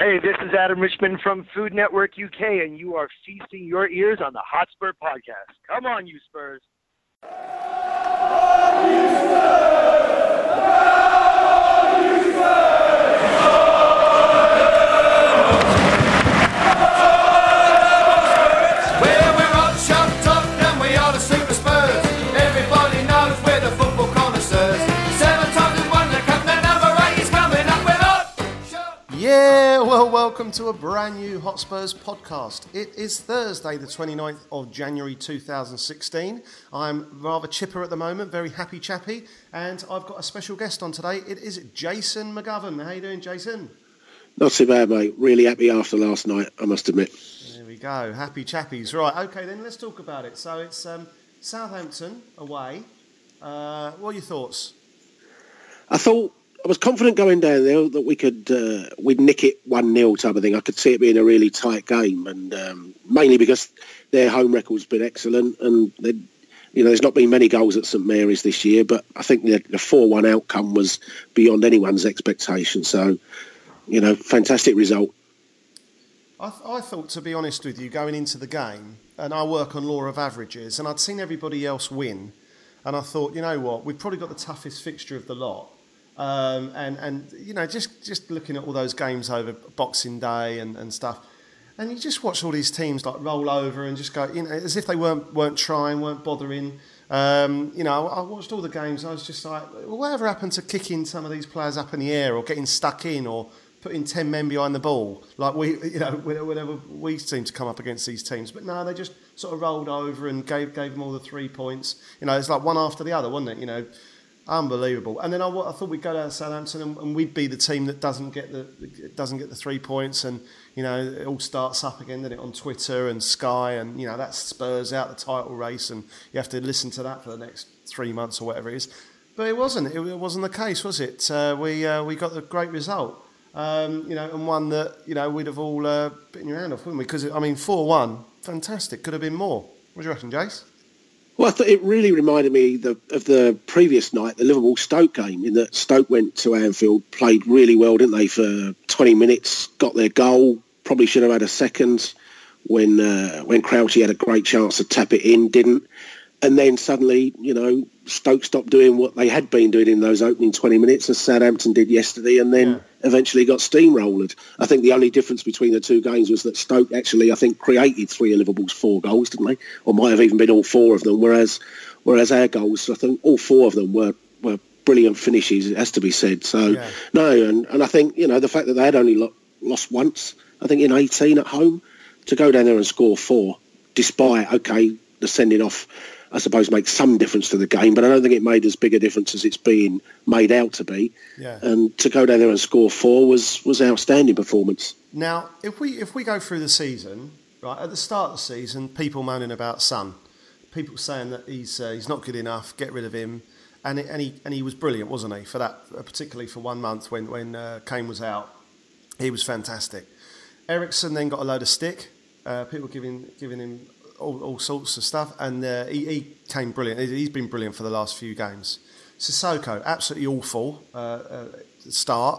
Hey, this is Adam Richmond from Food Network UK, and you are feasting your ears on the Hotspur Podcast. Come on, you Spurs. Welcome to a brand new Hotspurs podcast. It is Thursday, the 29th of January 2016. I'm rather chipper at the moment, very happy chappy, and I've got a special guest on today. It is Jason McGovern. How you doing, Jason? Not too bad, mate. Really happy after last night, I must admit. There we go. Happy chappies. Right, okay, then let's talk about it. So it's Southampton away. What are your thoughts? I was confident going down there that we'd nick it 1-0 type of thing. I could see it being a really tight game, and mainly because their home record's been excellent, and there's not been many goals at St Mary's this year. But I think the 4-1 outcome was beyond anyone's expectation. So, fantastic result. I thought, to be honest with you, going into the game, and I work on law of averages, and I'd seen everybody else win, and I thought, you know what, we've probably got the toughest fixture of the lot. Just looking at all those games over Boxing Day and stuff, and you just watch all these teams like roll over and just go, as if they weren't trying, weren't bothering. I watched all the games. I was just like, well, whatever happened to kicking some of these players up in the air, or getting stuck in, or putting 10 men behind the ball, like whenever we seem to come up against these teams. But no, they just sort of rolled over and gave them all the 3 points. It's like one after the other, wasn't it? Unbelievable. And then I thought we'd go down to Southampton and we'd be the team that doesn't get the 3 points, and it all starts up again, doesn't it, on Twitter and Sky, and that Spurs out the title race, and you have to listen to that for the next 3 months or whatever it is. But it wasn't the case, was it? We got the great result, and one that we'd have all bitten your hand off, wouldn't we? Because 4-1, fantastic. Could have been more. What do you reckon, Jace? Well, I thought it really reminded me of the previous night, the Liverpool-Stoke game, in that Stoke went to Anfield, played really well, didn't they, for 20 minutes, got their goal, probably should have had a second when Crouchy had a great chance to tap it in, didn't. And then suddenly, Stoke stopped doing what they had been doing in those opening 20 minutes, as Southampton did yesterday, and then eventually got steamrolled. I think the only difference between the two games was that Stoke actually, I think, created 3 of Liverpool's 4 goals, didn't they? Or might have even been all 4 of them, whereas our goals, I think all 4 of them were brilliant finishes, it has to be said. So, no, and I think, the fact that they had only lost once, I think in 18 at home, to go down there and score 4, despite, the sending off, I suppose, makes some difference to the game, but I don't think it made as big a difference as it's being made out to be. Yeah. And to go down there and score 4 was outstanding performance. Now, if we go through the season, right, at the start of the season, people moaning about Son, people saying that he's not good enough, get rid of him, and he was brilliant, wasn't he? For that, particularly for 1 month when Kane was out, he was fantastic. Eriksen then got a load of stick. People giving him all sorts of stuff, and he came brilliant. He's been brilliant for the last few games. Sissoko, absolutely awful start,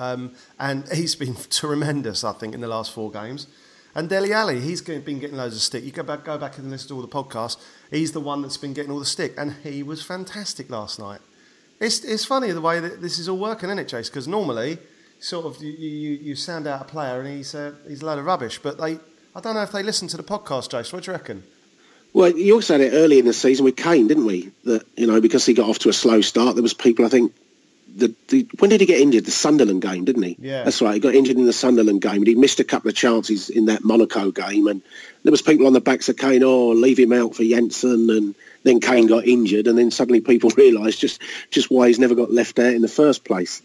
and he's been tremendous, I think, in the last 4 games. And Dele Alli, he's been getting loads of stick. You go back and listen to all the podcasts. He's the one that's been getting all the stick, and he was fantastic last night. It's funny the way that this is all working, isn't it, Chase? Because normally, sort of, you sound out a player and he's a load of rubbish, but I don't know if they listen to the podcast, Jace. What do you reckon? Well, you also had it early in the season with Kane, didn't we? That, because he got off to a slow start, there was people, I think, when did he get injured? The Sunderland game, didn't he? Yeah. That's right. He got injured in the Sunderland game, and he missed a couple of chances in that Monaco game. And there was people on the backs of Kane, leave him out for Janssen. And then Kane got injured, and then suddenly people realised just why he's never got left out in the first place.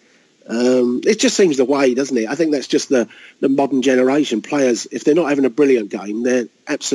It just seems the way, doesn't it? I think that's just the modern generation. Players, if they're not having a brilliant game, they're absolutely ...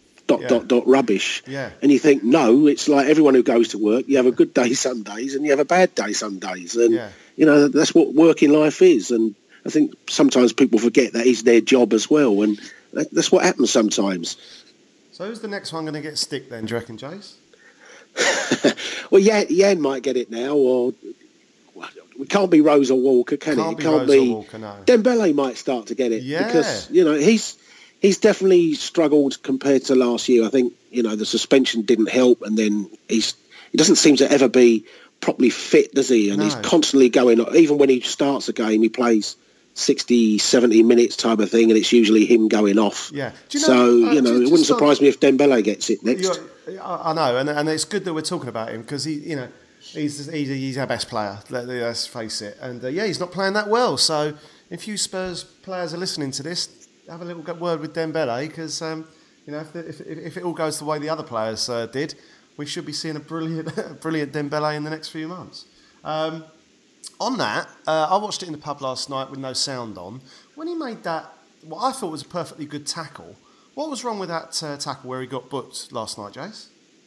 rubbish. Yeah. And you think, no, it's like everyone who goes to work, you have a good day some days and you have a bad day some days. And, that's what working life is. And I think sometimes people forget that is their job as well. And that's what happens sometimes. So who's the next one going to get stick then, do you reckon, Jace? Well, Jan might get it now, or We can't be Rose or Walker, can it? Can't be Can't Rose be or Walker, no. Dembele might start to get it because he's definitely struggled compared to last year. I think the suspension didn't help, and then he doesn't seem to ever be properly fit, does he? And he's constantly going. Even when he starts a game, he plays 60, 70 minutes type of thing, and it's usually him going off. Yeah. It wouldn't surprise me if Dembele gets it next. I know, and it's good that we're talking about him because he's our best player. Let's face it, and he's not playing that well. So if you Spurs players are listening to this, have a little word with Dembele because if it all goes the way the other players did, we should be seeing a brilliant Dembele in the next few months. On that, I watched it in the pub last night with no sound on. When he made that, what I thought was a perfectly good tackle, what was wrong with that tackle where he got booked last night, Jace?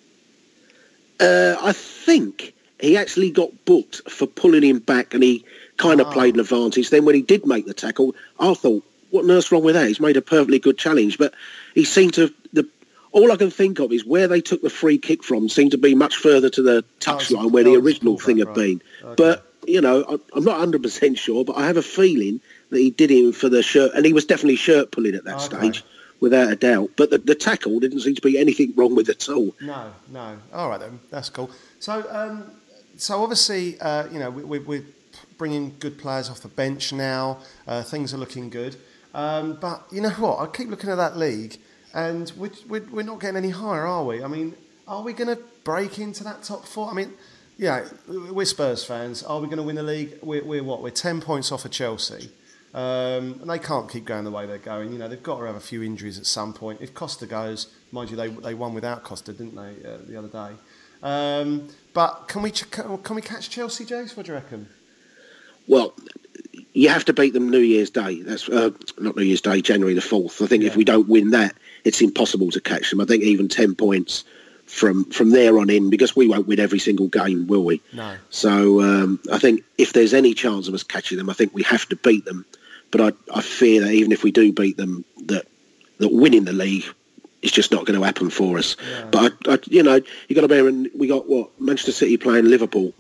I think he actually got booked for pulling him back, and he kind of played an advantage. Then when he did make the tackle, I thought, what on earth's wrong with that? He's made a perfectly good challenge, but he seemed to... All I can think of is where they took the free kick from seemed to be much further to the touchline where the original thing had been. Okay. But, I'm not 100% sure, but I have a feeling that he did him for the shirt, and he was definitely shirt pulling at that stage, without a doubt. But the tackle didn't seem to be anything wrong with it at all. No. All right then, that's cool. So obviously, we're bringing good players off the bench now. Things are looking good. But you know what? I keep looking at that league, and we're not getting any higher, are we? I mean, are we going to break into that top four? I mean, yeah, we're Spurs fans. Are we going to win the league? We're what? We're 10 points off of Chelsea. And they can't keep going the way they're going. They've got to have a few injuries at some point. If Costa goes, mind you, they won without Costa, didn't they, the other day? But can we catch Chelsea, Jace? What do you reckon? Well, you have to beat them New Year's Day. That's not New Year's Day, January the 4th. I think if we don't win that, it's impossible to catch them. I think even 10 points from there on in, because we won't win every single game, will we? No. So I think if there's any chance of us catching them, I think we have to beat them. But I fear that even if we do beat them, that winning the league is just not going to happen for us. Yeah. But you got to bear in. We got Manchester City playing Liverpool.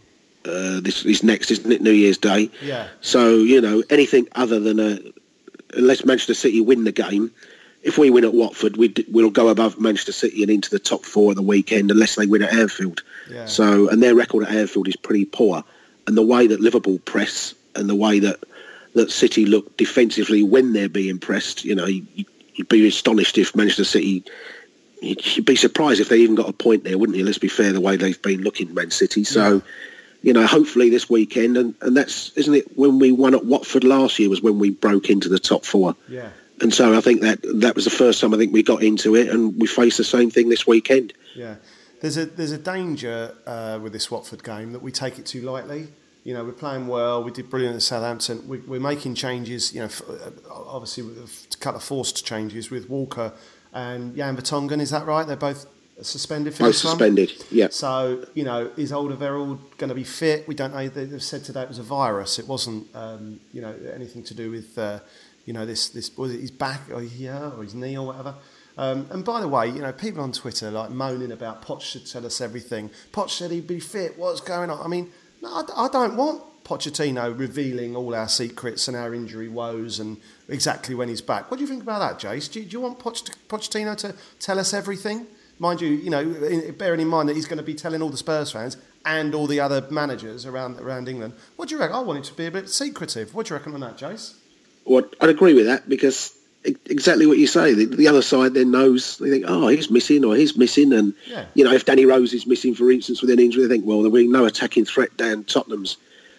This next, isn't it? New Year's Day. Yeah. So anything other than unless Manchester City win the game, if we win at Watford, we'll go above Manchester City and into the top four at the weekend, unless they win at Anfield. Yeah. So, and their record at Anfield is pretty poor. And the way that Liverpool press and the way that City look defensively when they're being pressed, you'd be astonished if Manchester City... You'd be surprised if they even got a point there, wouldn't you? Let's be fair, the way they've been looking, Man City. So, hopefully this weekend, and that's, isn't it, when we won at Watford last year was when we broke into the top four. Yeah. And so I think that was the first time I think we got into it, and we face the same thing this weekend. Yeah. There's a danger with this Watford game that we take it too lightly. We're playing well. We did brilliant at Southampton. We're making changes. Obviously a couple of forced changes with Walker and Jan Vertonghen. Is that right? They're both suspended for this one. Both suspended. Yeah. So is Alderweireld going to be fit? We don't know. They've said today it was a virus. It wasn't anything to do with this. Was it his back or his knee or whatever? And by the way, people on Twitter like moaning about Poch should tell us everything. Poch said he'd be fit. What's going on? I mean, no, I don't want Pochettino revealing all our secrets and our injury woes and exactly when he's back. What do you think about that, Jace? Do you want Pochettino to tell us everything? Mind you, bearing in mind that he's going to be telling all the Spurs fans and all the other managers around England. What do you reckon? I want it to be a bit secretive. What do you reckon on that, Jace? Well, I'd agree with that because exactly what you say. The other side then knows, they think, he's missing or he's missing. And, if Danny Rose is missing, for instance, with an injury, they think, well, there'll be no attacking threat down Tottenham's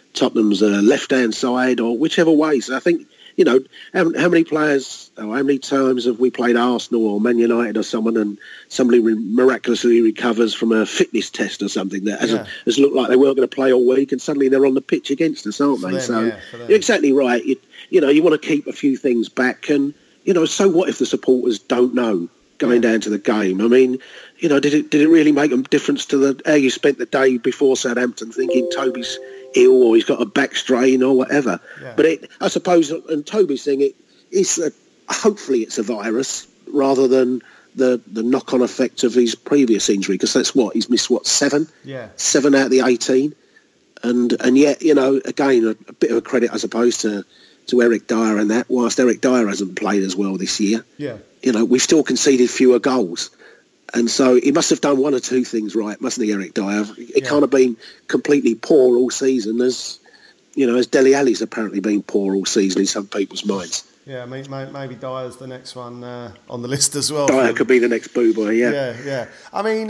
left-hand side or whichever way. So I think, how many players or how many times have we played Arsenal or Man United or someone and somebody miraculously recovers from a fitness test or something that has looked like they weren't going to play all week and suddenly they're on the pitch against us, aren't they? You're exactly right. You want to keep a few things back and, so what if the supporters don't know going down to the game? I mean, did it really make a difference to how you spent the day before Southampton thinking Toby's ill or he's got a back strain or whatever? Yeah. But I suppose, and Toby's thing, hopefully it's a virus rather than the knock-on effect of his previous injury, because that's he's missed 7? Yeah. 7 out of the 18. And yet, again, a bit of a credit, I suppose, to Eric Dyer and that. Whilst Eric Dyer hasn't played as well this year, we've still conceded fewer goals. And so he must have done one or two things right, mustn't he, Eric Dyer? He can't have been completely poor all season, as Dele Alli's apparently been poor all season in some people's minds. Yeah, maybe Dyer's the next one on the list as well. Dyer could be the next boo boy, Yeah. I mean,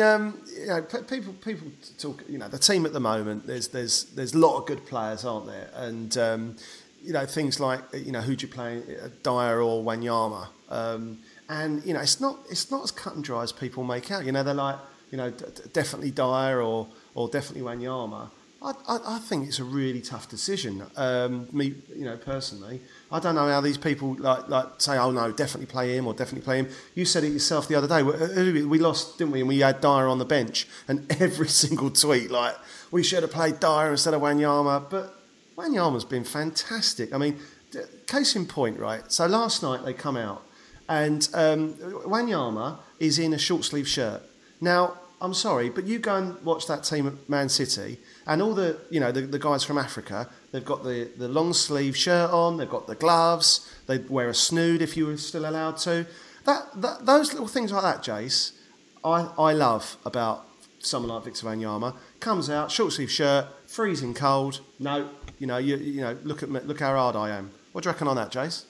people talk. The team at the moment. There's a lot of good players, aren't there? And things like who do you play, Dyer or Wanyama? And it's not as cut and dry as people make out. They're like definitely Dyer or definitely Wanyama. I think it's a really tough decision. Me, personally, I don't know how these people like say, oh no, definitely play him or definitely play him. You said it yourself the other day. We lost, didn't we? And we had Dyer on the bench, and every single tweet like we should have played Dyer instead of Wanyama. But Wanyama's been fantastic. I mean, case in point, right? So last night they come out, and Wanyama is in a short sleeve shirt. Now, I'm sorry, but you go and watch that team at Man City, and all the the guys from Africa, they've got the long sleeve shirt on, they've got the gloves, they wear a snood if you were still allowed to. Those little things like that, Jace, I love about someone like Victor Wanyama. Comes out, short sleeve shirt, freezing cold. No, look at me, look how hard I am. What do you reckon on that, Jace?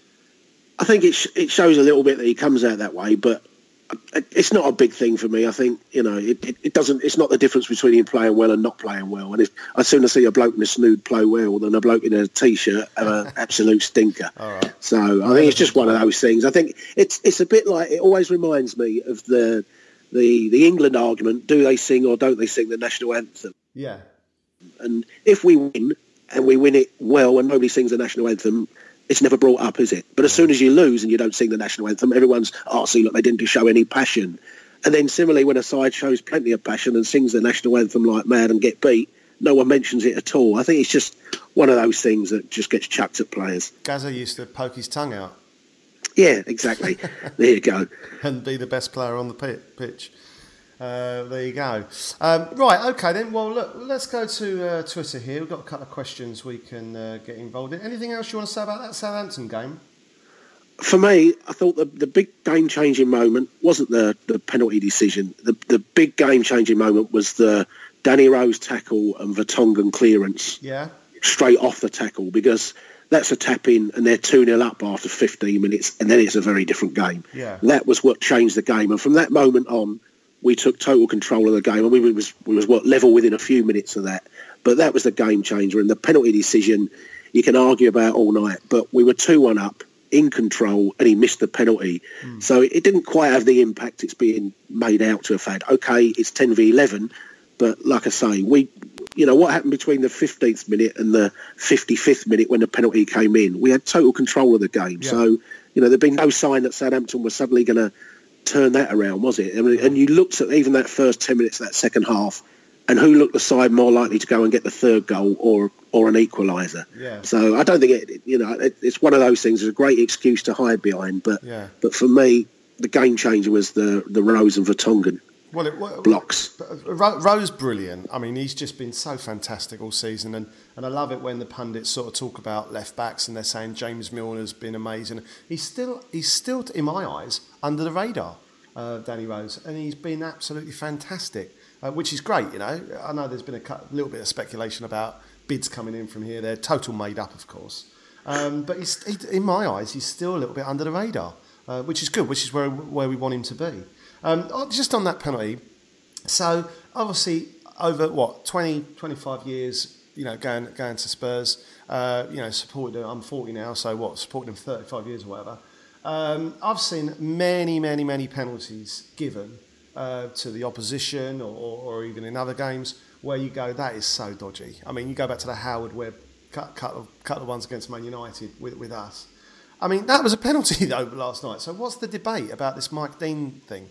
I think it shows a little bit that he comes out that way, but it's not a big thing for me. I think it doesn't. It's not the difference between him playing well and not playing well. And I'd sooner see a bloke in a snood play well than a bloke in a t-shirt have an absolute stinker. All right. So I think it's just one of those things. I think it's a bit like, it always reminds me of the England argument: do they sing or don't they sing the national anthem? Yeah. And if we win and we win it well and nobody sings the national anthem, it's never brought up, is it? But as soon as you lose and you don't sing the national anthem, everyone's, see, look, they didn't show any passion. And then similarly, when a side shows plenty of passion and sings the national anthem like mad and get beat, no one mentions it at all. I think it's just one of those things that just gets chucked at players. Gazza used to poke his tongue out. Yeah, exactly. There you go. And be the best player on the pitch. There you go. Right, okay then. Well, look, let's go to Twitter here. We've got a couple of questions we can get involved in. Anything else you want to say about that Southampton game? For me, I thought the big game-changing moment wasn't the penalty decision. The big game-changing moment was the Danny Rose tackle and Vertonghen clearance. Yeah. Straight off the tackle, because that's a tap-in and they're 2-0 up after 15 minutes, and then it's a very different game. Yeah. That was what changed the game. And from that moment on, we took total control of the game, and we was level within a few minutes of that. But that was the game changer. And the penalty decision, you can argue about all night, but we were 2-1 up, in control, and he missed the penalty. So it didn't quite have the impact it's being made out to have had. Okay, it's 10v11, but like I say, what happened between the 15th minute and the 55th minute when the penalty came in? We had total control of the game. Yeah. So, there'd been no sign that Southampton was suddenly going to turn that around, was it? I mean, and you looked at even that first 10 minutes of that second half, and who looked the side more likely to go and get the third goal or an equaliser? Yeah. So I don't think it's one of those things. It's a great excuse to hide behind, but for me, the game changer was the Rose and Vertonghen blocks. Rose, brilliant. I mean, he's just been so fantastic all season, and I love it when the pundits sort of talk about left backs and they're saying James Milner's been amazing. He's still, in my eyes, under the radar, Danny Rose, and he's been absolutely fantastic, which is great. I know there's been a little bit of speculation about bids coming in from here. They're total made up, of course, but in my eyes, he's still a little bit under the radar, which is good, which is where we want him to be. Just on that penalty, so obviously over 20, 25 years, going to Spurs, supported them. I'm 40 now, so supported them 35 years or whatever. I've seen many, many, many penalties given to the opposition or even in other games where you go, that is so dodgy. I mean, you go back to the Howard Webb couple of ones against Man United with us. I mean, that was a penalty though last night. So what's the debate about this Mike Dean thing?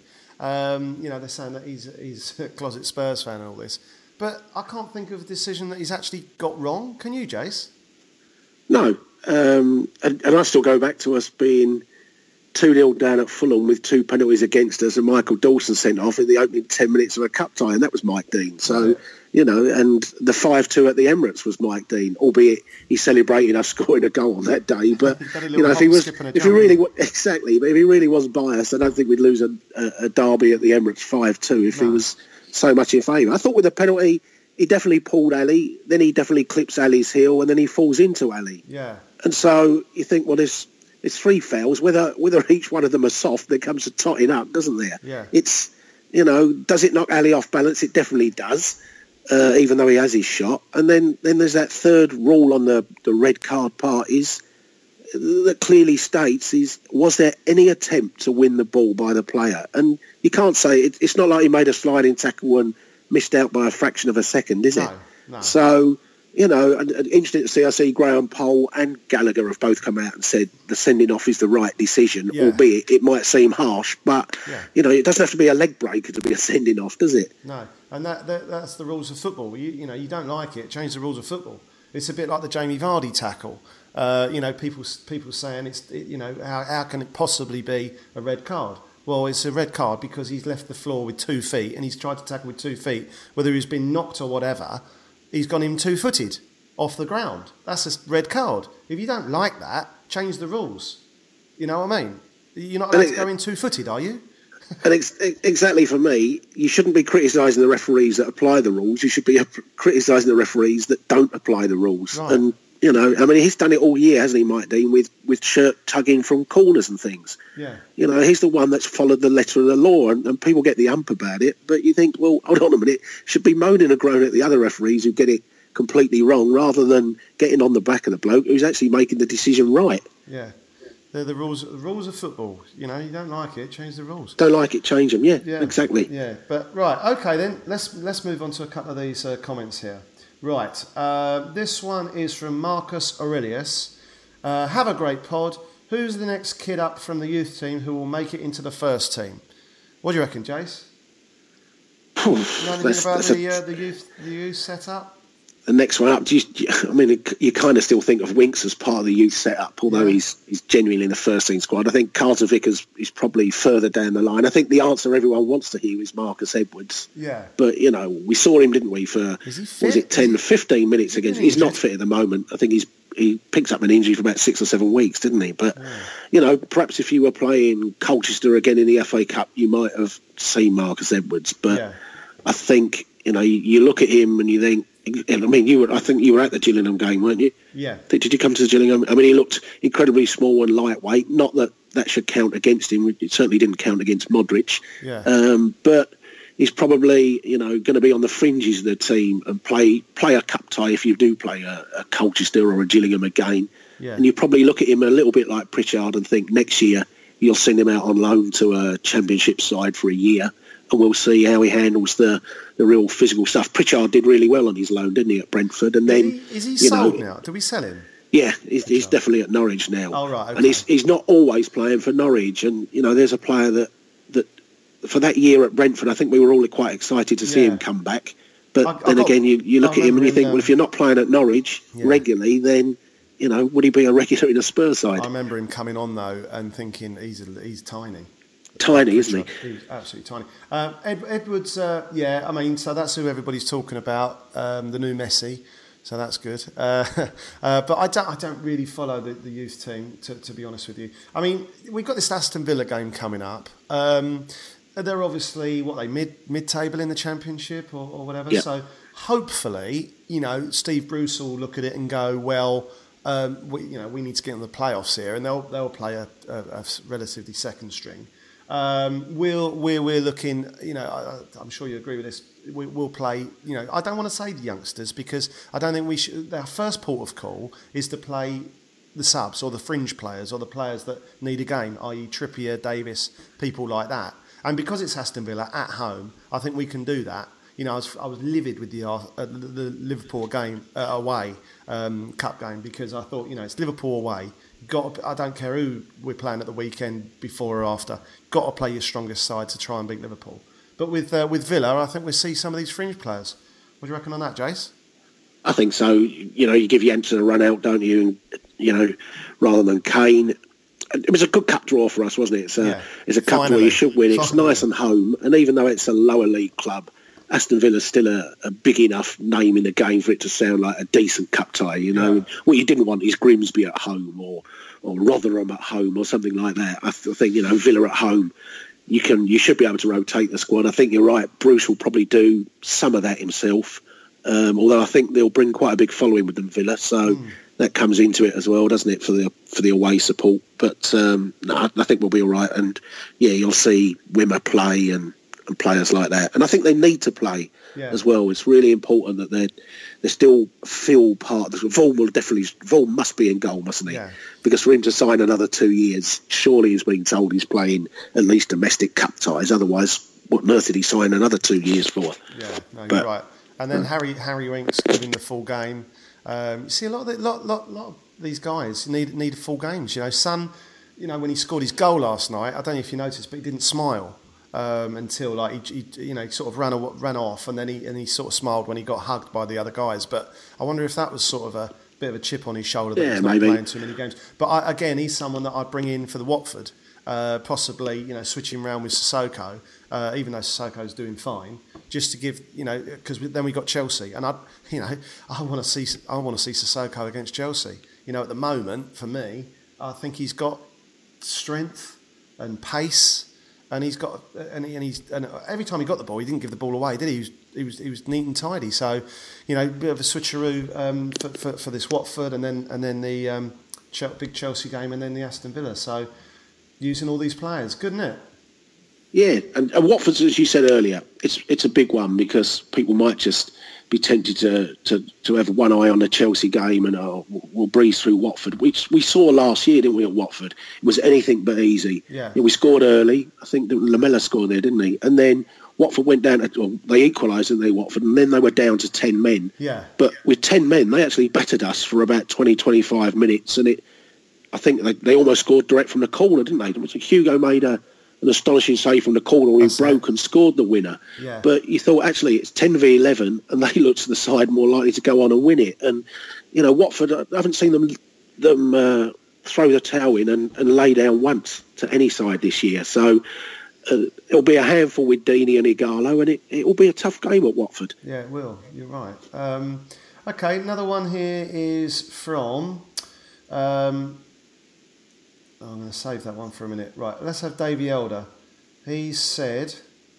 They're saying that he's a closet Spurs fan and all this, but I can't think of a decision that he's actually got wrong. Can you, Jace? No, and I still go back to us being 2-0 down at Fulham with 2 penalties against us and Michael Dawson sent off in the opening 10 minutes of a cup tie, and that was Mike Dean. So, and the 5-2 at the Emirates was Mike Dean, albeit he celebrated us scoring a goal on that day. But if he really was biased, I don't think we'd lose a derby at the Emirates 5-2 if he was so much in favour. I thought with the penalty, he definitely pulled Ali, then he definitely clips Ali's heel, and then he falls into Ali. Yeah. And so you think, well, there's 3 fouls. Whether each one of them are soft, there comes a totting up, doesn't there? Yeah. It's, does it knock Ali off balance? It definitely does. Even though he has his shot. And then there's that third rule on the red card part that clearly states was there any attempt to win the ball by the player? And you can't say it's not like he made a sliding tackle and missed out by a fraction of a second, is it? No. So, interesting to see. I see Graham Poll and Gallagher have both come out and said the sending off is the right decision, albeit it might seem harsh, but, it doesn't have to be a leg breaker to be a sending off, does it? No, and that's the rules of football. You don't like it, change the rules of football. It's a bit like the Jamie Vardy tackle. People saying how can it possibly be a red card? Well, it's a red card because he's left the floor with 2 feet and he's tried to tackle with 2 feet, whether he's been knocked or whatever. He's gone him 2-footed off the ground. That's a red card. If you don't like that, change the rules. You know what I mean? You're not allowed to go in 2-footed, are you? And exactly for me, you shouldn't be criticising the referees that apply the rules. You should be criticising the referees that don't apply the rules. Right. And, he's done it all year, hasn't he, Mike Dean, with shirt tugging from corners and things. Yeah. He's the one that's followed the letter of the law, and people get the ump about it. But you think, well, hold on a minute, should be moaning and groaning at the other referees who get it completely wrong rather than getting on the back of the bloke who's actually making the decision right. Yeah. They're the rules of football. You don't like it, change the rules. Don't like it, change them. Yeah, exactly. Yeah, but right, okay then. Let's move on to a couple of these comments here. Right, this one is from Marcus Aurelius. Have a great pod. Who's the next kid up from the youth team who will make it into the first team? What do you reckon, Jace? You know anything about the youth setup? The next one up, you kind of still think of Winks as part of the youth setup, although he's genuinely in the first team squad. I think Carter Vickers is probably further down the line. I think the answer everyone wants to hear is Marcus Edwards. Yeah. But, we saw him, didn't we, for, 15 minutes against... He's not fit at the moment. I think he picked up an injury for about 6 or 7 weeks, didn't he? But, perhaps if you were playing Colchester again in the FA Cup, you might have seen Marcus Edwards. But I think, you look at him and you think... I think you were at the Gillingham game, weren't you? Yeah. Did you come to the Gillingham? He looked incredibly small and lightweight. Not that should count against him. It certainly didn't count against Modric. Yeah. But he's probably, going to be on the fringes of the team and play a cup tie if you do play a Colchester or a Gillingham again. Yeah. And you probably look at him a little bit like Pritchard and think next year you'll send him out on loan to a championship side for a year. And we'll see how he handles the real physical stuff. Pritchard did really well on his loan, didn't he, at Brentford? And then is he sold now? Do we sell him? Yeah, he's definitely at Norwich now. Oh, right, okay. And he's not always playing for Norwich. And there's a player that for that year at Brentford, I think we were all quite excited to see him come back. But again, you look at him and you think, well, if you're not playing at Norwich regularly, then would he be a regular in a Spurs side? I remember him coming on though and thinking he's tiny. Tiny, isn't he? He's absolutely tiny. Edwards, so that's who everybody's talking about, the new Messi. So that's good. But I don't really follow the youth team, to be honest with you. We've got this Aston Villa game coming up. They're obviously, mid-table in the Championship or whatever. Yeah. So hopefully, Steve Bruce will look at it and go, well, we need to get in the playoffs here, and they'll play a relatively second string. We're looking, I'm sure you agree with this. We'll play, I don't want to say the youngsters because I don't think we should. Our first port of call is to play the subs or the fringe players or the players that need a game, i.e. Trippier, Davis, people like that. And because it's Aston Villa at home, I think we can do that. I was livid with the Liverpool game away cup game because I thought, it's Liverpool away. I don't care who we're playing at the weekend, before or after. Got to play your strongest side to try and beat Liverpool. But with Villa, I think we'll see some of these fringe players. What do you reckon on that, Jace? I think so. You give Janssen a run out, don't you? And, rather than Kane. It was a good cup draw for us, wasn't it? It's a cup where you should win. It's nice and home. And even though it's a lower league club, Aston Villa's still a big enough name in the game for it to sound like a decent cup tie, you know. Yeah. What you didn't want is Grimsby at home or Rotherham at home or something like that. I think, you know, Villa at home, you should be able to rotate the squad. I think you're right. Bruce will probably do some of that himself, although I think they'll bring quite a big following with them, Villa. So that comes into it as well, doesn't it, for the away support? But no, I think we'll be all right. And yeah, you'll see Wimmer play and players like that. And I think they need to play as well. It's really important that they still feel part of the... Vaughan must be in goal, mustn't he? Yeah. Because for him to sign another 2 years, surely he's been told he's playing at least domestic cup ties. Otherwise, what on earth did he sign another 2 years for? Yeah, no, you're right. And then Harry Winks giving the full game. You see a lot of these guys need full games. You know, Son, you know, when he scored his goal last night, I don't know if you noticed, but he didn't smile. Until like he you know, sort of ran off, and then he sort of smiled when he got hugged by the other guys. But I wonder if that was sort of a bit of a chip on his shoulder that he's not playing too many games. But again, he's someone that I'd bring in for the Watford, possibly, you know, switching around with Sissoko, even though Sissoko's doing fine, just to give, you know, because then we got Chelsea, and I want to see Sissoko against Chelsea. You know, at the moment for me, I think he's got strength and pace. And he's got, and every time he got the ball, he didn't give the ball away, did he? He was neat and tidy. So, you know, a bit of a switcheroo for this Watford, and then the big Chelsea game, and then the Aston Villa. So, using all these players, good, isn't it? Yeah, and Watford, as you said earlier, it's a big one because people might just be tempted to have one eye on the Chelsea game and we'll breeze through Watford, which we saw last year, didn't we, at Watford? It was anything but easy. Yeah. We scored early. I think Lamela scored there, didn't he? And then Watford went down, they equalised, didn't they, Watford? And then they were down to 10 men. Yeah. But with 10 men, they actually battered us for about 20, 25 minutes. And I think they almost scored direct from the corner, didn't they? Hugo made an astonishing save from the corner where he broke and scored the winner. Yeah. But you thought, actually, it's 10v11, and they looked to the side more likely to go on and win it. And, you know, Watford, I haven't seen them throw the towel in and lay down once to any side this year. So it'll be a handful with Deeney and Ighalo, and it will be a tough game at Watford. Yeah, it will. You're right. Okay, another one here is from... I'm going to save that one for a minute. Right, let's have Davey Elder. He said,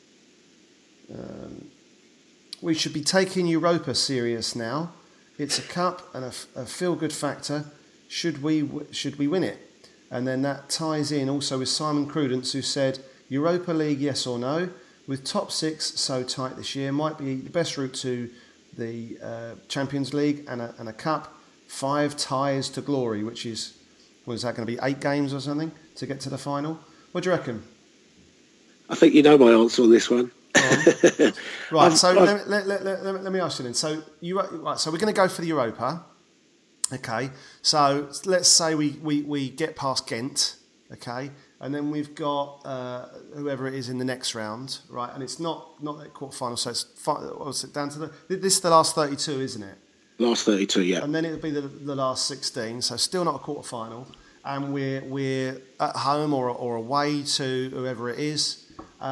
we should be taking Europa serious now. It's a cup and a feel-good factor. Should we win it? And then that ties in also with Simon Crudence, who said, Europa League, yes or no? With top six so tight this year, might be the best route to the Champions League and a cup. 5 ties to glory, which is... Was that going to be 8 games or something to get to the final? What do you reckon? I think you know my answer on this one. Right, so let me ask you then. So so we're going to go for the Europa. Okay, so let's say we get past Ghent. Okay, and then we've got whoever it is in the next round, right? And it's not that quarter-final, so it's what's it down to this is the last 32, isn't it? Last 32, yeah. And then it'll be the last 16, so still not a quarter-final. And we're at home or away to whoever it is.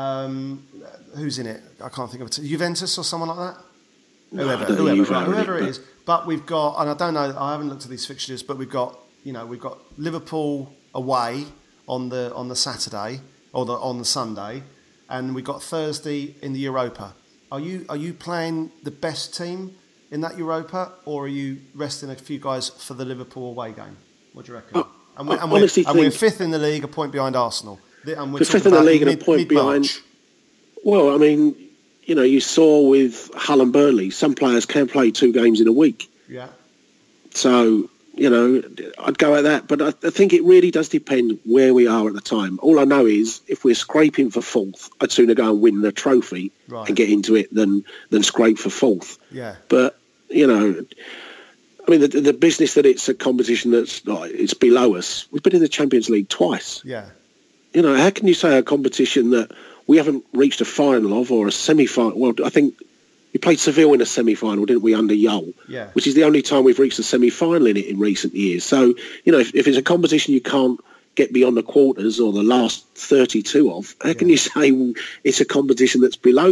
Who's in it? I can't think of it. Juventus or someone like that? Whoever it is. But we've got, and I don't know, I haven't looked at these fixtures, but we've got Liverpool away on the Saturday or on the Sunday, and we've got Thursday in the Europa. Are you playing the best team in that Europa, or are you resting a few guys for the Liverpool away game? What do you reckon? We're fifth in the league, a point behind Arsenal. And we're fifth in the league and a point behind. Well, I mean, you know, you saw with Hull and Burnley, some players can play 2 games in a week. Yeah. So, you know, I'd go at that. But I think it really does depend where we are at the time. All I know is if we're scraping for 4th, I'd sooner go and win the trophy and get into it than scrape for 4th. Yeah. But, you know... I mean, the business that it's a competition that's it's below us. We've been in the Champions League twice. Yeah. You know, how can you say a competition that we haven't reached a final of or a semi-final? Well, I think we played Seville in a semi-final, didn't we, under Yol? Yeah. Which is the only time we've reached a semi-final in it in recent years. So, you know, if it's a competition you can't get beyond the quarters or the last 32 of, how can you say it's a competition that's below you?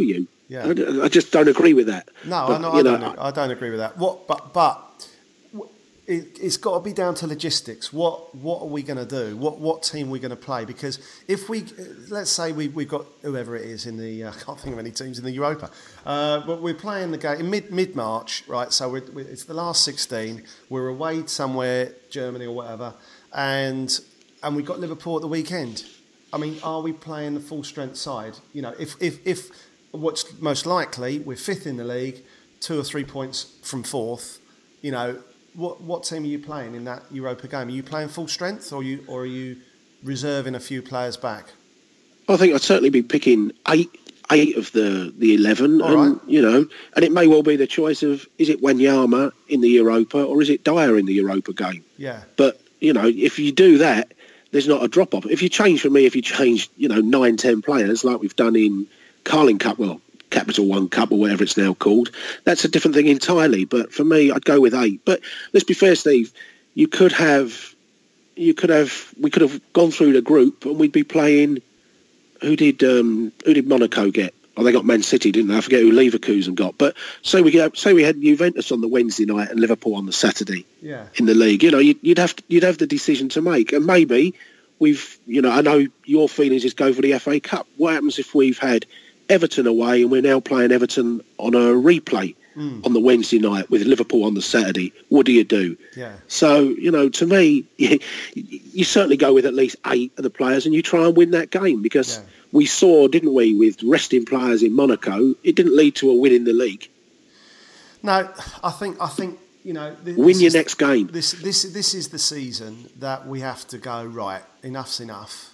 Yeah. I just don't agree with that. No, But, I don't agree with that. But it's got to be down to logistics. What are we going to do? What team are we going to play? Because if let's say we've got whoever it is in the I can't think of any teams in the Europa, but we're playing the game in mid March, right? So it's the last 16. We're away somewhere, Germany or whatever, and we've got Liverpool at the weekend. I mean, are we playing the full strength side? If what's most likely, we're fifth in the league, 2 or 3 points from fourth. What team are you playing in that Europa game? Are you playing full strength, or are you reserving a few players back? I think I'd certainly be picking eight of the 11, All right. And it may well be the choice of, is it Wanyama in the Europa or is it Dyer in the Europa game? Yeah. But if you do that, there's not a drop off. If you change 9, 10 players like we've done in Carling Cup, well, Capital One Cup or whatever it's now called, that's a different thing entirely. But for me, I'd go with 8. But let's be fair, Steve, we could have gone through the group and we'd be playing. Who did Monaco get? Oh, they got Man City, didn't they? I forget who Leverkusen got. But say we had Juventus on the Wednesday night and Liverpool on the Saturday. Yeah. In the league, you'd have the decision to make, and maybe I know your feelings is go for the FA Cup. What happens if we've had Everton away and we're now playing Everton on a replay on the Wednesday night with Liverpool on the Saturday? What do you do? Yeah. So, to me, you certainly go with at least 8 of the players and you try and win that game, because we saw, didn't we, with resting players in Monaco, it didn't lead to a win in the league. No, I think win your next game. This is the season that we have to go, right, enough's enough.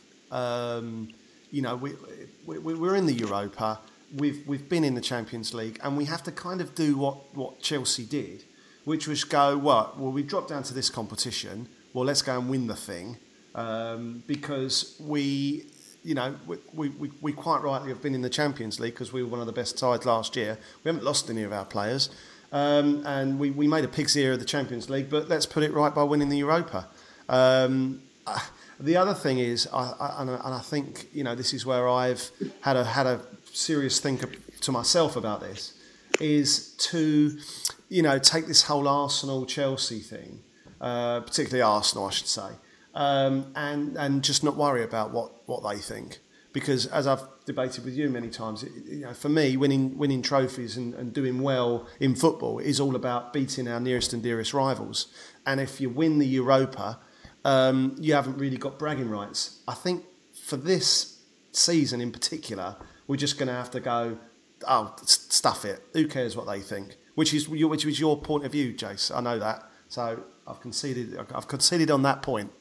We're in the Europa. We've been in the Champions League, and we have to kind of do what Chelsea did, which was go, well, we dropped down to this competition. Well, let's go and win the thing, because we quite rightly have been in the Champions League because we were one of the best sides last year. We haven't lost any of our players, and we made a pig's ear of the Champions League. But let's put it right by winning the Europa. The other thing is, I think this is where I've had a serious think to myself about this, is to take this whole Arsenal Chelsea thing, particularly Arsenal, I should say, and just not worry about what they think, because as I've debated with you many times, for me, winning trophies and doing well in football is all about beating our nearest and dearest rivals, and if you win the Europa, you haven't really got bragging rights. I think for this season in particular, we're just going to have to go, oh, stuff it. Who cares what they think? Which was your point of view, Jace. I know that. So I've conceded on that point.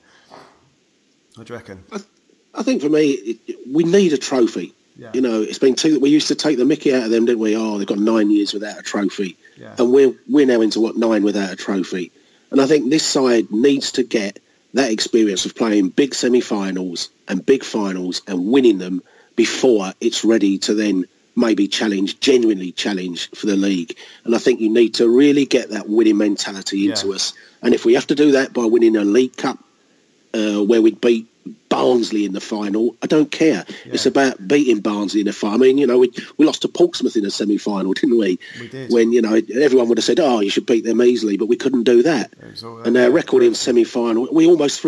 What do you reckon? I think for me, we need a trophy. Yeah. It's been we used to take the mickey out of them, didn't we? Oh, they've got 9 years without a trophy. Yeah. And we're now into 9 without a trophy. And I think this side needs to get that experience of playing big semi-finals and big finals and winning them before it's ready to then maybe genuinely challenge for the league. And I think you need to really get that winning mentality into us. And if we have to do that by winning a League Cup where we beat Barnsley in the final, I don't care. Yeah. It's about beating Barnsley in the final. I mean, we lost to Portsmouth in a semi-final, didn't we? We did. When, everyone would have said, oh, you should beat them easily, but we couldn't do that. And our record in semi-final, we almost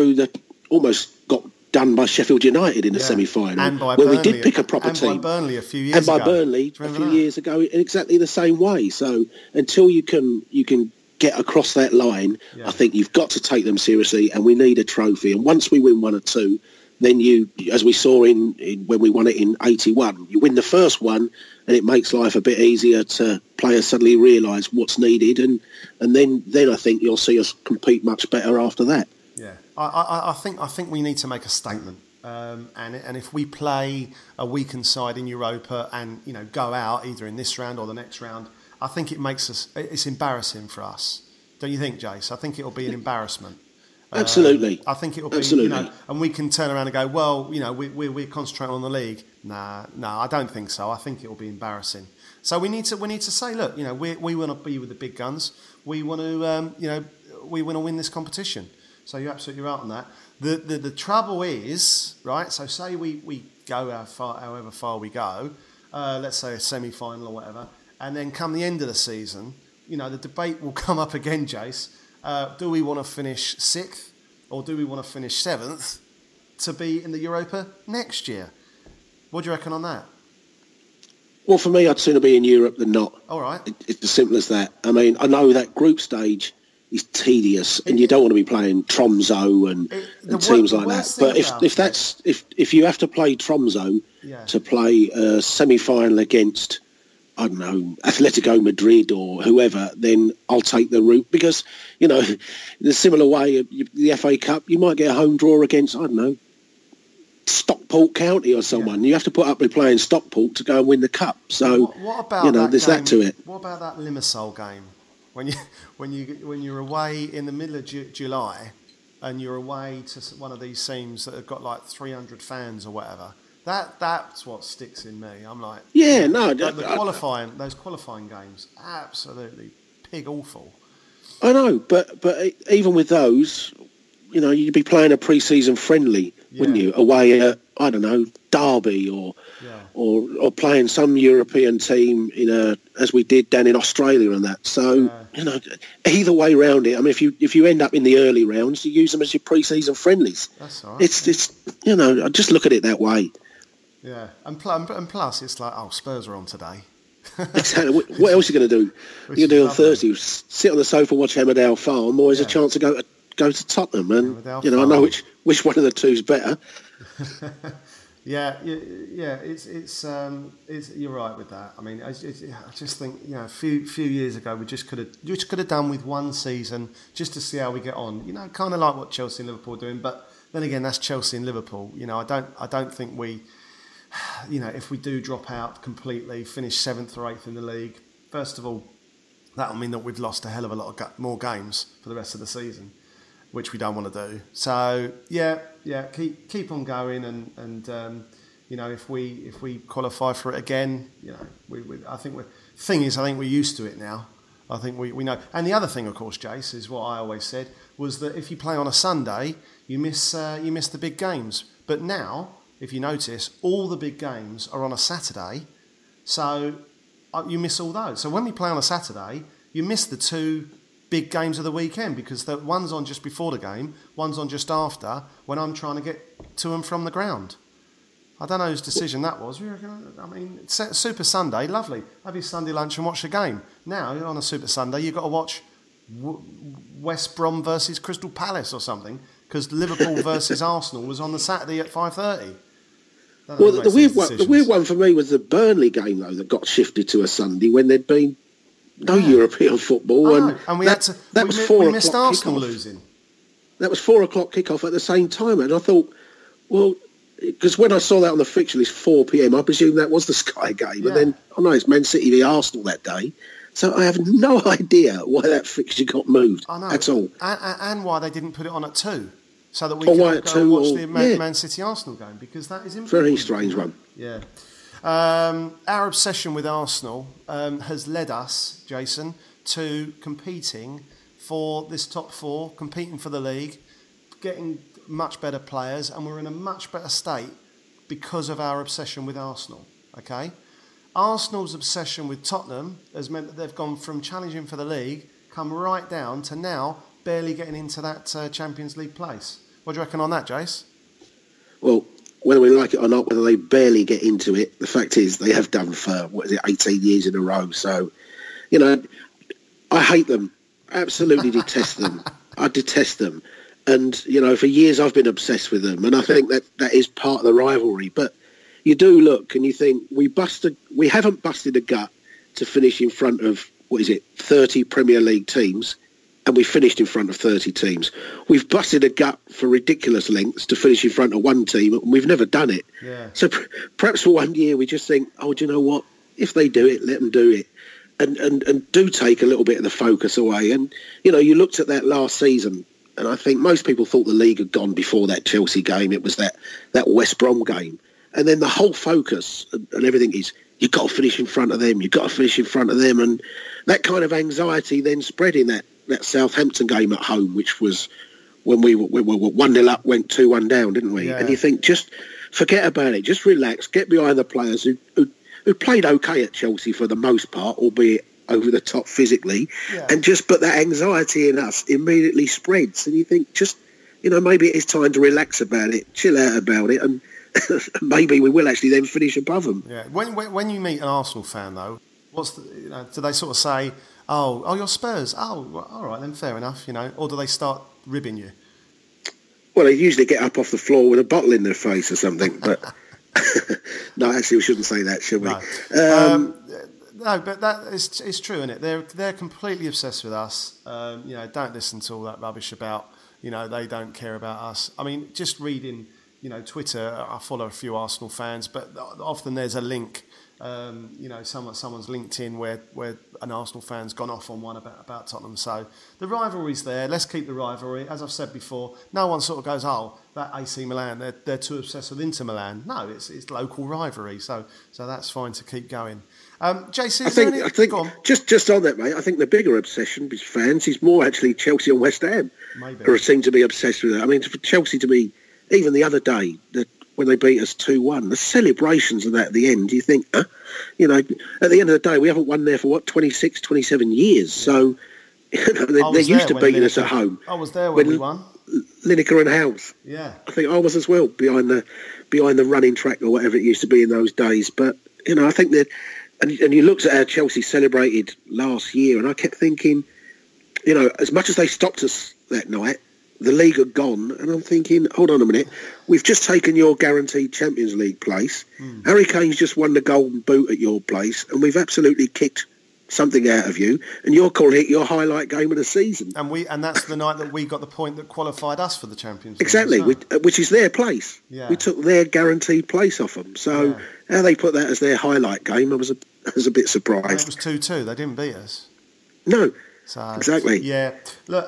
got done by Sheffield United in the semi-final, and by where Burnley, we did pick a proper team. And by Burnley a few years ago. And by Burnley a few years ago in exactly the same way. So until you can get across that line, I think you've got to take them seriously, and we need a trophy. And once we win 1 or 2, then you, as we saw in when we won it in 81, you win the first one, and it makes life a bit easier to players suddenly realise what's needed, and then I think you'll see us compete much better after that. Yeah, I think we need to make a statement, and if we play a weakened side in Europa and go out either in this round or the next round, I think it's embarrassing for us. Don't you think, Jace? I think it'll be an embarrassment. Absolutely. I think it'll be, and we can turn around and go, well, we're concentrating on the league. No, I don't think so. I think it'll be embarrassing. So we need to say, look, we want to be with the big guns. We want to, we want to win this competition. So you're absolutely right on that. The trouble is, right, so say we go however far we go, let's say a semi-final or whatever, and then come the end of the season, the debate will come up again, Jace. Do we want to finish 6th or do we want to finish 7th to be in the Europa next year? What do you reckon on that? Well, for me, I'd sooner be in Europe than not. All right. It's as simple as that. I mean, I know that group stage is tedious, and you don't want to be playing Tromsø and teams like that. But if you have to play Tromsø to play a semi-final against, I don't know, Atletico Madrid or whoever, then I'll take the route because, in a similar way, the FA Cup, you might get a home draw against, I don't know, Stockport County or someone. You have to put up with playing Stockport to go and win the cup. So, what about there's that to it. What about that Limassol game? When you're away in the middle of July and you're away to one of these teams that have got like 300 fans or whatever, that's what sticks in me. I'm like, those qualifying games, absolutely pig awful. I know, but even with those, you'd be playing a pre-season friendly, wouldn't you? Away at, I don't know, Derby or playing some European team as we did down in Australia and that. So either way round it. I mean, if you end up in the early rounds, you use them as your pre-season friendlies. That's all right. It's I just look at it that way. Yeah, and plus it's like, Spurs are on today. Exactly. What else are you going to do? You're going to do on Thursday? Sit on the sofa, watch Emmerdale Farm, or is a chance to go to Tottenham? And I know which one of the two is better. Yeah, it's you're right with that. I mean, I just think a few years ago we just could have done with one season just to see how we get on. Kind of like what Chelsea and Liverpool are doing. But then again, that's Chelsea and Liverpool. I don't think we, if we do drop out completely, finish 7th or 8th in the league. First of all, that'll mean that we've lost a hell of a lot of more games for the rest of the season, which we don't want to do. So keep on going, and if we qualify for it again, I think we're used to it now. I think we know. And the other thing, of course, Jace, is what I always said was that if you play on a Sunday, you miss the big games. But now, if you notice, all the big games are on a Saturday, so you miss all those. So when we play on a Saturday, you miss the two big games of the weekend because the one's on just before the game, one's on just after, when I'm trying to get to and from the ground. I don't know whose decision that was. I mean, Super Sunday, lovely. Have your Sunday lunch and watch the game. Now, on a Super Sunday, you've got to watch West Brom versus Crystal Palace or something because Liverpool versus Arsenal was on the Saturday at 5:30. Well, the weird one for me was the Burnley game, though, that got shifted to a Sunday when there'd been no European football. And we missed Arsenal losing. That was 4 o'clock kickoff at the same time. And I thought, well, because when I saw that on the fixture list, 4 p.m, I presumed that was the Sky game. And then, I know it's Man City v Arsenal that day. So I have no idea why that fixture got moved at all. And why they didn't put it on at 2. So that we can go and watch the Man City Arsenal game, because that is important. Very strange one. Yeah. Our obsession with Arsenal has led us, Jason, to competing for this top 4, competing for the league, getting much better players, and we're in a much better state because of our obsession with Arsenal. Okay? Arsenal's obsession with Tottenham has meant that they've gone from challenging for the league, come right down to now barely getting into that Champions League place. What do you reckon on that, Jace? Well, whether we like it or not, whether they barely get into it, the fact is they have done for, 18 years in a row. So, I hate them. Absolutely detest them. I detest them. And, for years I've been obsessed with them. And I think that is part of the rivalry. But you do look and you think we haven't busted a gut to finish in front of, 30 Premier League teams. And we finished in front of 30 teams. We've busted a gut for ridiculous lengths to finish in front of one team, and we've never done it. Yeah. So perhaps for 1 year we just think, do you know what? If they do it, let them do it. And do take a little bit of the focus away. And, you looked at that last season, and I think most people thought the league had gone before that Chelsea game. It was that West Brom game. And then the whole focus and everything is, you've got to finish in front of them, you've got to finish in front of them. And that kind of anxiety then spread in that Southampton game at home, which was when we were 1-0 up, went 2-1 down, didn't we? Yeah. And you think, just forget about it, just relax, get behind the players who who played okay at Chelsea for the most part, albeit over the top physically, but that anxiety in us immediately spreads, and you think, just, maybe it is time to relax about it, chill out about it, and maybe we will actually then finish above them. Yeah. When you meet an Arsenal fan, though, do they sort of say, oh, you're Spurs? Oh, well, all right then, fair enough, or do they start ribbing you? Well, they usually get up off the floor with a bottle in their face or something, but no, actually, we shouldn't say that, should we? No. No, but it's true, isn't it? They're completely obsessed with us. Don't listen to all that rubbish about, they don't care about us. I mean, just reading, Twitter, I follow a few Arsenal fans, but often there's a link, someone's LinkedIn where an Arsenal fan's gone off on one about Tottenham. So the rivalry's there. Let's keep the rivalry. As I've said before, no one sort of goes, oh, that AC Milan, they're too obsessed with Inter Milan. No, it's local rivalry. So that's fine to keep going. JC, I think just on that, mate, I think the bigger obsession with fans is more actually Chelsea and West Ham, who seem to be obsessed with it. I mean, for Chelsea to be, even the other day, when they beat us 2-1, the celebrations of that at the end, you think, at the end of the day, we haven't won there for, 26, 27 years. So, they're used to beating us at home. I was there when we won. Lineker and House. Yeah. I think I was as well, behind the running track or whatever it used to be in those days. But, I think that... And you looked at how Chelsea celebrated last year, and I kept thinking, as much as they stopped us that night, the league had gone, and I'm thinking, hold on a minute, we've just taken your guaranteed Champions League place. Harry Kane's just won the Golden Boot at your place, and we've absolutely kicked something out of you, and you're calling it your highlight game of the season. And that's the night that we got the point that qualified us for the Champions League. Exactly, which is their place. Yeah. We took their guaranteed place off them. So how they put that as their highlight game, I was a bit surprised. And it was 2-2. They didn't beat us. No. So, exactly. Yeah. Look,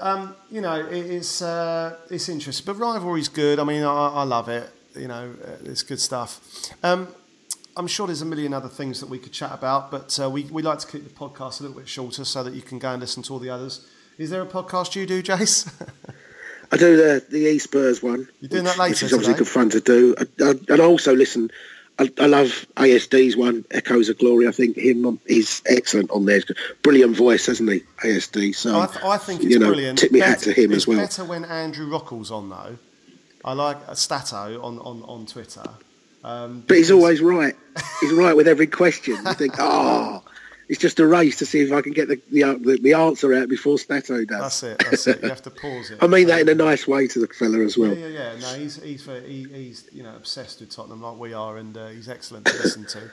it's interesting, but rivalry's good. I mean, I love it. It's good stuff. I'm sure there's a million other things that we could chat about, but we like to keep the podcast a little bit shorter so that you can go and listen to all the others. Is there a podcast you do, Jace? I do the E-Spurs one. You're doing that later which is obviously good fun to do. And I also listen... I love ASD's one, Echoes of Glory. I think he's excellent on there. Brilliant voice, hasn't he, ASD? So I think it's brilliant. Tip me hat to him as well. It's better when Andrew Rockall's on, though. I like Stato on Twitter. But he's always right. He's right with every question. You think, it's just a race to see if I can get the answer out before Stato does. That's it. You have to pause it. I mean that in a nice way to the fella as well. Yeah. No, he's obsessed with Tottenham like we are, and he's excellent to listen to.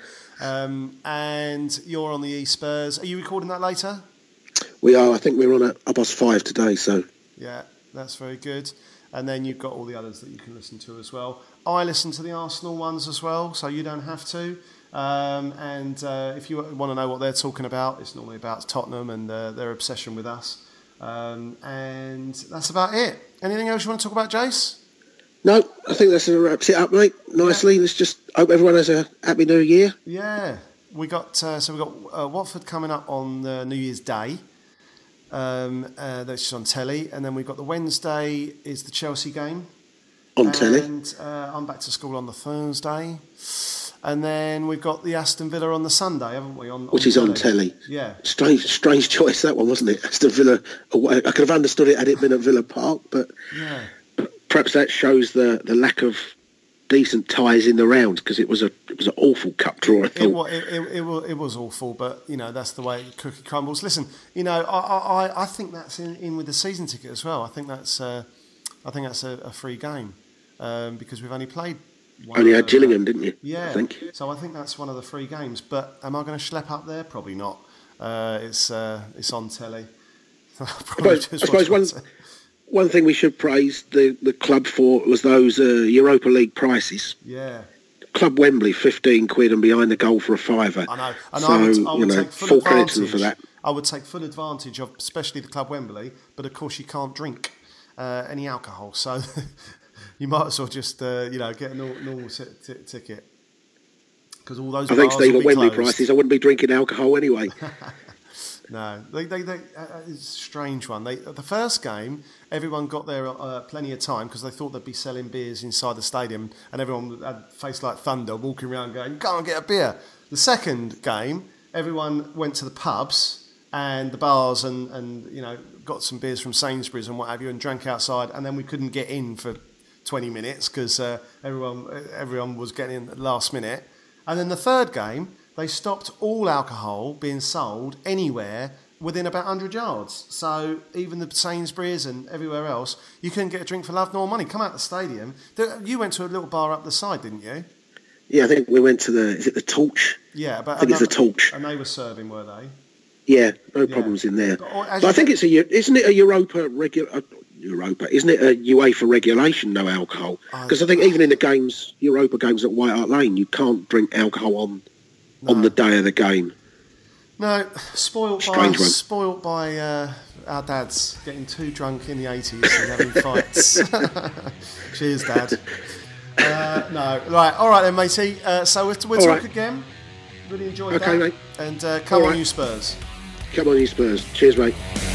And you're on the E-Spurs. Are you recording that later? We are. I think we're on at 5:30 today. So yeah, that's very good. And then you've got all the others that you can listen to as well. I listen to the Arsenal ones as well, so you don't have to. If you want to know what they're talking about, it's normally about Tottenham and their obsession with us. And that's about it. Anything else you want to talk about, Jace? No, I think that's wraps it up, mate. Nicely. Yeah. Let's just hope everyone has a happy New Year. Yeah, we got Watford coming up on New Year's Day. That's just on telly, and then we've got the Wednesday is the Chelsea game on telly. And I'm back to school on the Thursday. And then we've got the Aston Villa on the Sunday, haven't we? Which is on telly. Yeah. Strange choice, that one, wasn't it? Aston Villa. I could have understood it had it been at Villa Park, but perhaps that shows the lack of decent ties in the round, because it was an awful cup draw, I thought. It was awful, but, that's the way cookie crumbles. Listen, I think that's in with the season ticket as well. I think that's a free game because we've only played only had Gillingham, didn't you? Yeah. I think. So I think that's one of the free games. But am I going to schlep up there? Probably not. It's on telly. I suppose one thing we should praise the club for was those Europa League prices. Yeah. Club Wembley, 15 quid, and behind the goal for a £5. I know. And so, I would take full credit to them for that. I would take full advantage of, especially the Club Wembley, but of course you can't drink any alcohol, so you might as well just get a normal ticket. Because all those I think, Steve, at Wembley closed. prices, I wouldn't be drinking alcohol anyway. No, it's a strange one. The first game, everyone got there plenty of time because they thought they'd be selling beers inside the stadium, and everyone had face like thunder, walking around going, "Go and get a beer." The second game, everyone went to the pubs and the bars and got some beers from Sainsbury's and what have you, and drank outside, and then we couldn't get in for 20 minutes because everyone was getting in at the last minute. And then the third game, they stopped all alcohol being sold anywhere within about 100 yards. So even the Sainsbury's and everywhere else, you couldn't get a drink for love nor money. Come out the stadium. You went to a little bar up the side, didn't you? Yeah, I think we went to is it the Torch? Yeah, but I think it's the Torch. And they were serving, were they? Yeah, no problems in there. But I think isn't it a Europa regular? Isn't it a UEFA regulation, no alcohol? Because I think even in the games, Europa games at White Hart Lane, you can't drink alcohol on the day of the game. No, spoilt by our dads getting too drunk in the 80s and having fights. Cheers, Dad. No, right, all right then, matey. So we'll talk again. Really enjoyed that. Mate. And come on, you Spurs. Come on, you Spurs. Cheers, mate.